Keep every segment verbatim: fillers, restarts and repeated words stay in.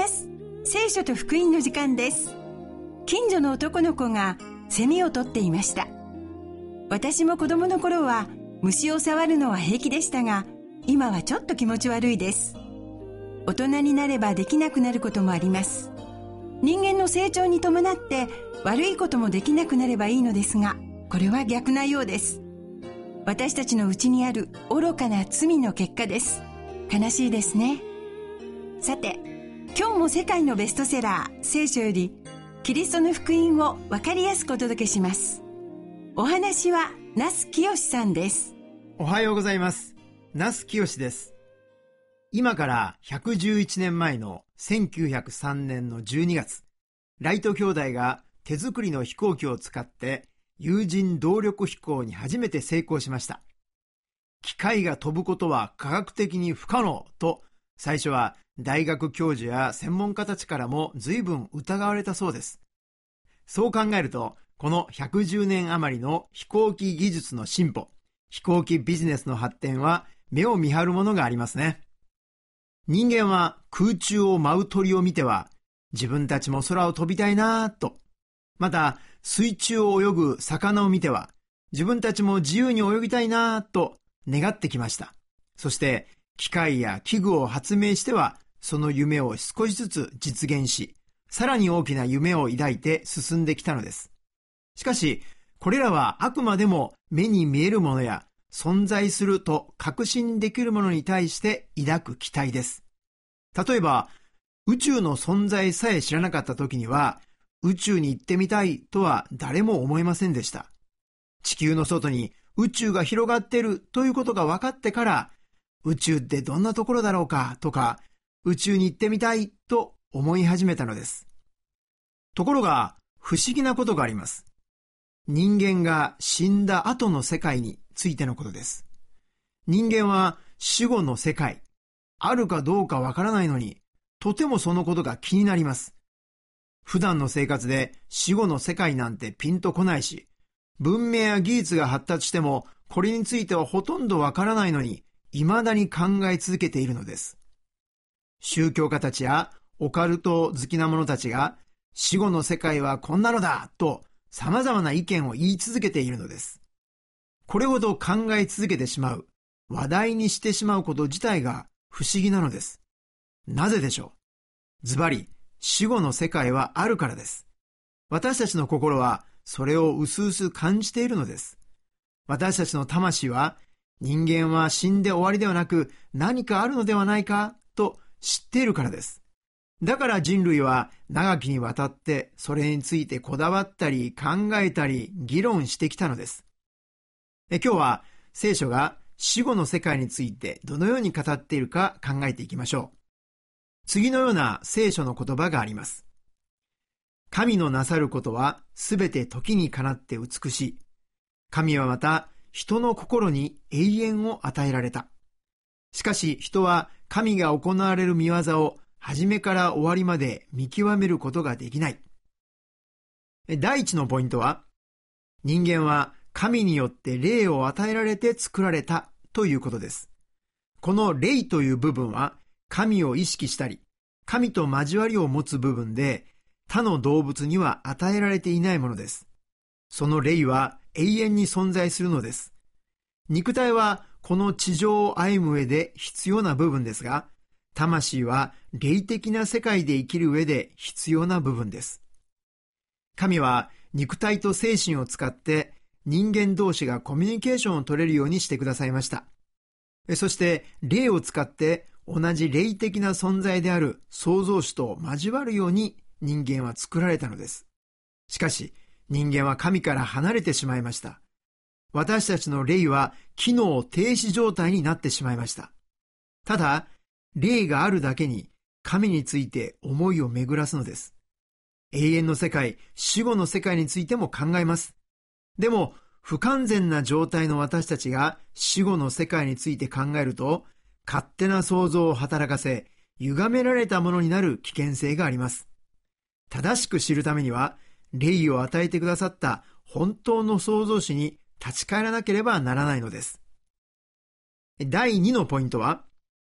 ます。聖書と福音の時間です。近所の男の子がセミを取っていました。私も子供の頃は虫を触るのは平気でしたが、今はちょっと気持ち悪いです。大人になればできなくなることもあります。人間の成長に伴って悪いこともできなくなればいいのですが、これは逆なようです。私たちのうちにある愚かな罪の結果です。悲しいですね。さて、今日も世界のベストセラー聖書よりキリストの福音を分かりやすくお届けします。お話は那須清さんです。 おはようございます。那須清です。今からひゃくじゅういちねんまえのせんきゅうひゃくさんねんのじゅうにがつ、ライト兄弟が手作りの飛行機を使って有人動力飛行に初めて成功しました。機械が飛ぶことは科学的に不可能と、最初は大学教授や専門家たちからも随分疑われたそうです。そう考えると、このひゃくじゅうねん余りの飛行機技術の進歩、飛行機ビジネスの発展は目を見張るものがありますね。人間は空中を舞う鳥を見ては、自分たちも空を飛びたいなぁと、また水中を泳ぐ魚を見ては、自分たちも自由に泳ぎたいなぁと願ってきました。そして機械や器具を発明しては、その夢を少しずつ実現し、さらに大きな夢を抱いて進んできたのです。しかし、これらはあくまでも目に見えるものや存在すると確信できるものに対して抱く期待です。例えば、宇宙の存在さえ知らなかった時には、宇宙に行ってみたいとは誰も思いませんでした。地球の外に宇宙が広がっているということが分かってから、宇宙ってどんなところだろうかとか、宇宙に行ってみたいと思い始めたのです。ところが、不思議なことがあります。人間が死んだ後の世界についてのことです。人間は死後の世界、あるかどうかわからないのに、とてもそのことが気になります。普段の生活で死後の世界なんてピンとこないし、文明や技術が発達しても、これについてはほとんどわからないのに、未だに考え続けているのです。宗教家たちやオカルト好きな者たちが、死後の世界はこんなのだと様々な意見を言い続けているのです。これほど考え続けてしまう、話題にしてしまうこと自体が不思議なのです。なぜでしょう。ズバリ、死後の世界はあるからです。私たちの心はそれをうすうす感じているのです。私たちの魂は、人間は死んで終わりではなく何かあるのではないかと知っているからです。だから人類は長きにわたってそれについてこだわったり考えたり議論してきたのです。え今日は聖書が死後の世界についてどのように語っているか考えていきましょう。次のような聖書の言葉があります。神のなさることはすべて時にかなって美しい。神はまた人の心に永遠を与えられた。しかし人は神が行われる御業を初めから終わりまで見極めることができない。第一のポイントは、人間は神によって霊を与えられて作られたということです。この霊という部分は、神を意識したり、神と交わりを持つ部分で、他の動物には与えられていないものです。その霊は永遠に存在するのです。肉体はこの地上を歩む上で必要な部分ですが、魂は霊的な世界で生きる上で必要な部分です。神は肉体と精神を使って人間同士がコミュニケーションを取れるようにしてくださいました。そして霊を使って同じ霊的な存在である創造主と交わるように人間は作られたのです。しかし人間は神から離れてしまいました。私たちの霊は機能停止状態になってしまいました。ただ、霊があるだけに神について思いを巡らすのです。永遠の世界、死後の世界についても考えます。でも、不完全な状態の私たちが死後の世界について考えると、勝手な想像を働かせ、歪められたものになる危険性があります。正しく知るためには、霊を与えてくださった本当の創造主に立ち返らなければならないのです。だいにのポイントは、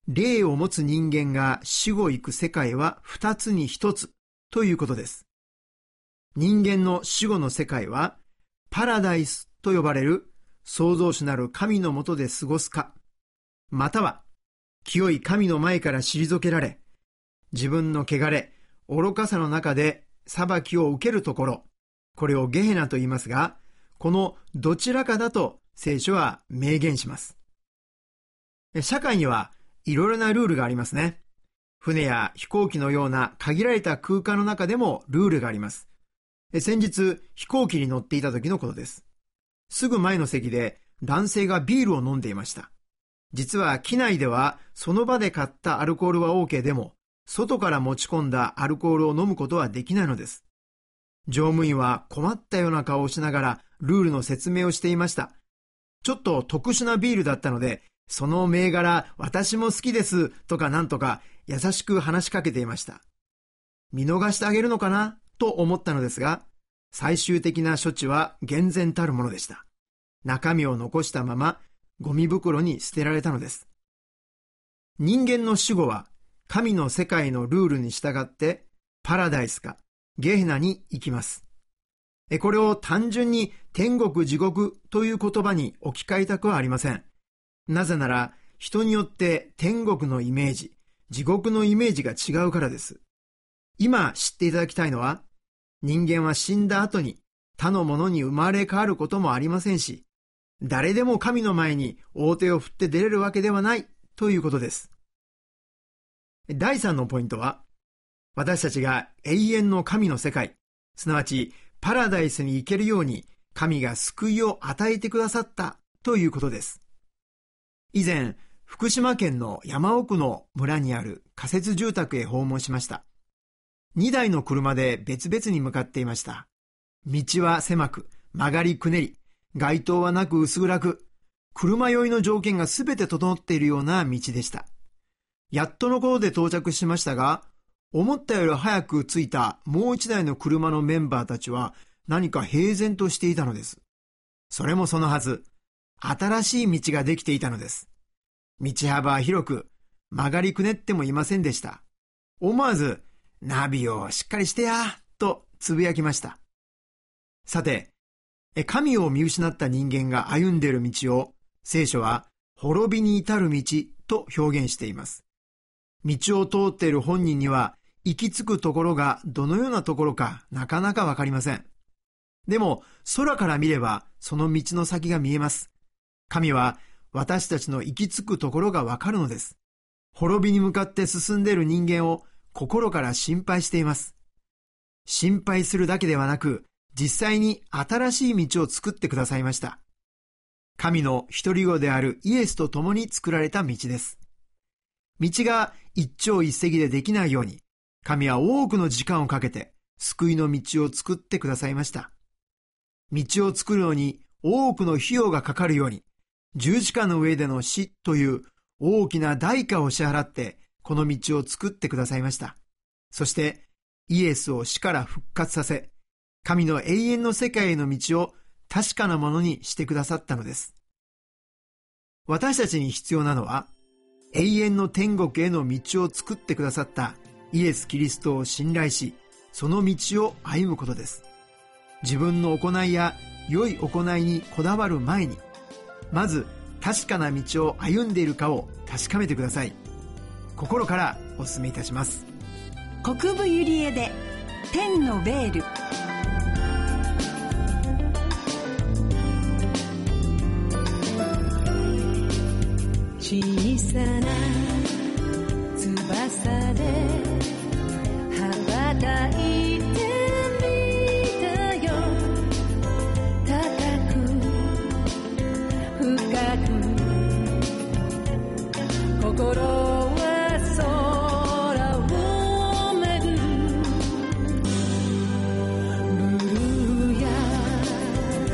霊を持つ人間が死後行く世界は二つに一つということです。人間の死後の世界はパラダイスと呼ばれる創造主なる神の下で過ごすか、または清い神の前から退けられ、自分の汚れ、愚かさの中で裁きを受けるところ、これをゲヘナと言いますが、このどちらかだと聖書は明言します。社会にはいろいろなルールがありますね。船や飛行機のような限られた空間の中でもルールがあります。先日飛行機に乗っていた時のことです。すぐ前の席で男性がビールを飲んでいました。実は機内ではその場で買ったアルコールは OK でも、外から持ち込んだアルコールを飲むことはできないのです。乗務員は困ったような顔をしながらルールの説明をしていました。ちょっと特殊なビールだったので、その銘柄私も好きですとかなんとか優しく話しかけていました。見逃してあげるのかなと思ったのですが、最終的な処置は厳然たるものでした。中身を残したままゴミ袋に捨てられたのです。人間の死後は神の世界のルールに従ってパラダイスかゲヘナに行きます。これを単純に天国地獄という言葉に置き換えたくはありません。なぜなら人によって天国のイメージ、地獄のイメージが違うからです。今知っていただきたいのは、人間は死んだ後に他のものに生まれ変わることもありませんし、誰でも神の前に大手を振って出れるわけではないということです。だいさんのポイントは、私たちが永遠の神の世界、すなわちパラダイスに行けるように神が救いを与えてくださったということです。以前、福島県の山奥の村にある仮設住宅へ訪問しました。にだいの車で別々に向かっていました。道は狭く、曲がりくねり、街灯はなく薄暗く、車酔いの条件がすべて整っているような道でした。やっとのことで到着しましたが、思ったより早く着いたもう一台の車のメンバーたちは何か平然としていたのです。それもそのはず、新しい道ができていたのです。道幅は広く、曲がりくねってもいませんでした。思わず、ナビをしっかりしてや、とつぶやきました。さて、神を見失った人間が歩んでいる道を、聖書は滅びに至る道と表現しています。道を通っている本人には、行き着くところがどのようなところかなかなかわかりません。でも、空から見ればその道の先が見えます。神は私たちの行き着くところがわかるのです。滅びに向かって進んでいる人間を心から心配しています。心配するだけではなく、実際に新しい道を作ってくださいました。神の一人子であるイエスと共に作られた道です。道が一朝一夕でできないように、神は多くの時間をかけて救いの道を作ってくださいました。道を作るのに多くの費用がかかるように、十字架の上での死という大きな代価を支払ってこの道を作ってくださいました。そしてイエスを死から復活させ、神の永遠の世界への道を確かなものにしてくださったのです。私たちに必要なのは、永遠の天国への道を作ってくださったイエス・キリストを信頼し、その道を歩むことです。自分の行いや良い行いにこだわる前に、まず確かな道を歩んでいるかを確かめてください。心からお勧めいたします。 国分ゆりえで天のベール。 小さな翼で羽ばたいてみたよ。高く深く心は空をめぐる。ブルー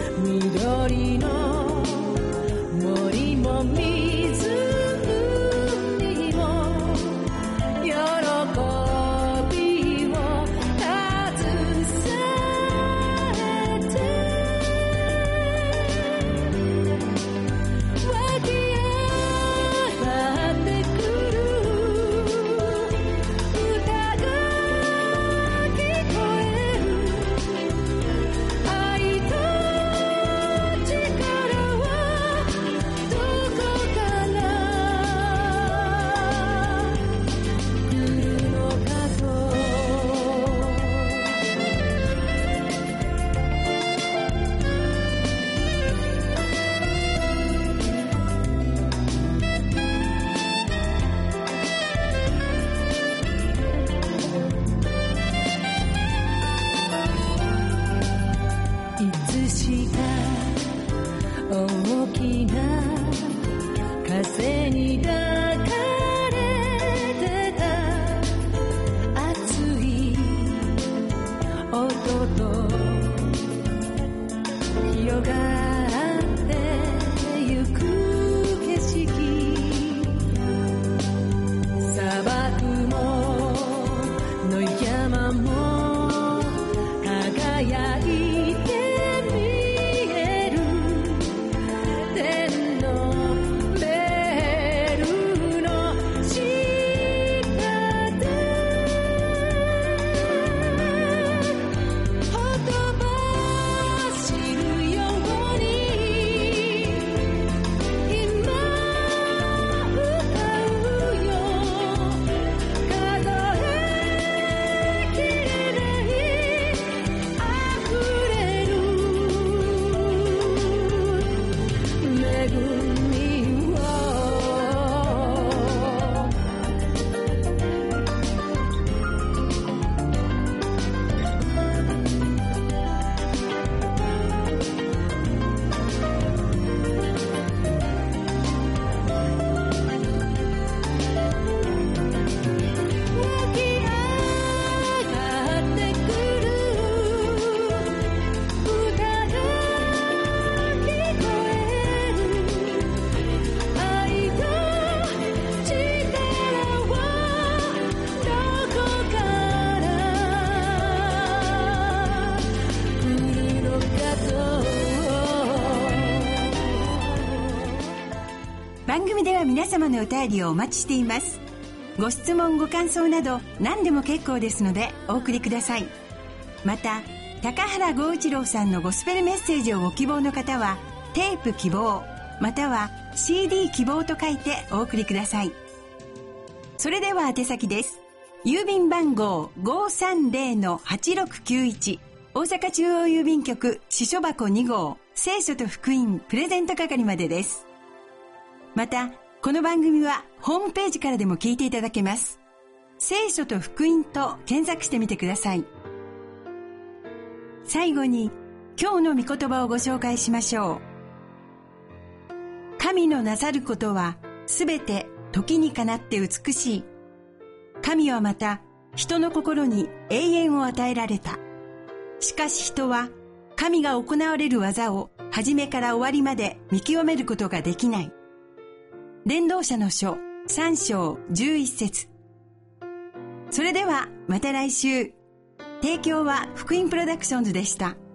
や緑の森も水組では皆様のお便りをお待ちしています。ご質問ご感想など何でも結構ですのでお送りください。また高原剛一郎さんのゴスペルメッセージをご希望の方はテープ希望または シーディー 希望と書いてお送りください。それでは宛先です。郵便番号 ごーさんぜろのはちろくきゅういち 大阪中央郵便局支所箱に号聖書と福音プレゼント係までです。またこの番組はホームページからでも聞いていただけます。聖書と福音と検索してみてください。最後に今日の御言葉をご紹介しましょう。神のなさることはすべて時にかなって美しい。神はまた人の心に永遠を与えられた。しかし人は神が行われる技を初めから終わりまで見極めることができない。伝道者の書さん章じゅういち節。それではまた来週。提供は福音プロダクションズでした。